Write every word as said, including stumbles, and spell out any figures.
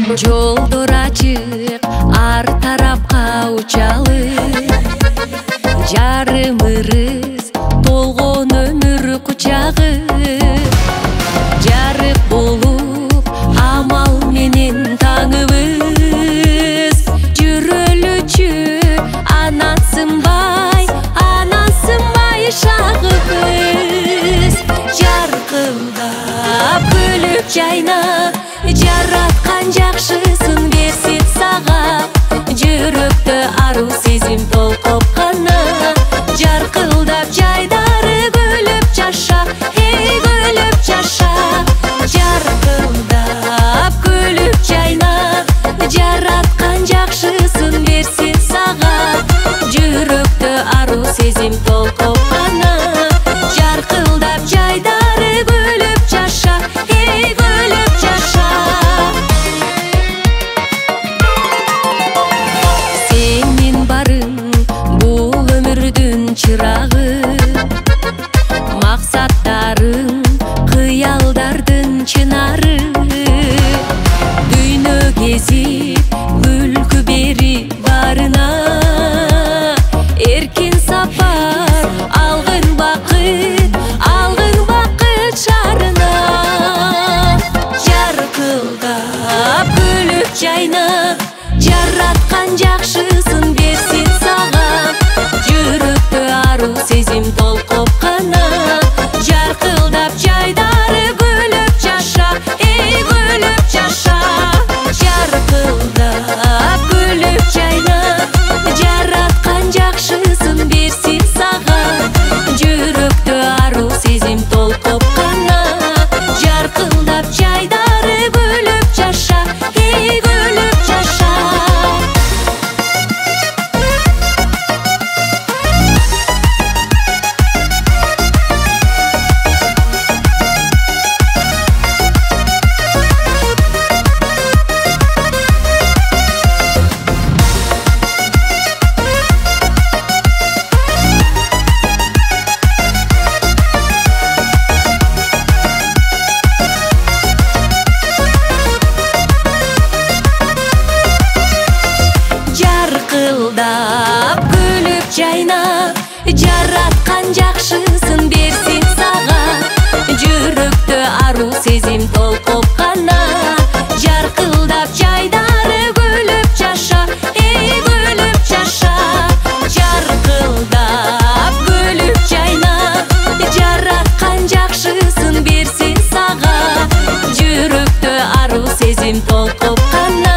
Жолдор ачык, ар тарапка учалы. Жарым ырыс, толгон өмүр кучагы. Жарык болуп, амал менен таңыбыз. Жүрөлүчү, анан сынбай, анан сынбай шагыбыз. Жаркылдап, күлүп жайнап, жараткан жакшысын берсин сага. Жүрөктө ару сезим толкоп кана. Жаркылдап жайдары күлүп жаша, эй күлүп жаша. Жаркылдап күлүп жайнап, жараткан жакшысын берсин сага. Жүрөктө ару сезим толкоп кана. Жаркылдап жайдары күлүп жаша, эй күлүп жаша. Сенин барың бул өмүрдүн чырагы. Максаттарың кыялдардын чынары. Дүйнө кезип күлкү берип барына. Эркин сапар алгын бакыт, алгын бакыт шарына. Жаркылдап күлүп жайнап, жараткан жакшысын берсин сага. Жүрөктө ару сезим толкоп кана. Жаркылдап жайдары күлүп жаша, эй күлүп жаша. Жаркылдап күлүп жайнап, жараткан жакшысын берсин сага. Жүрөктө ару сезим толкоп кана. Жаркылдап жайдары күлүп жаша, эй күлүп жаша. Жаркылдап күлүп жайнап, жараткан жакшысын берсин сага. Жүрөктө ару сезим толкоп кана. Жаркылдап жайдары күлүп жаша, эй күлүп жаша. Жаркылдап күлүп жайнап, жараткан жакшысын берсин сага. Жүрөктө ару сезим толкоп кана.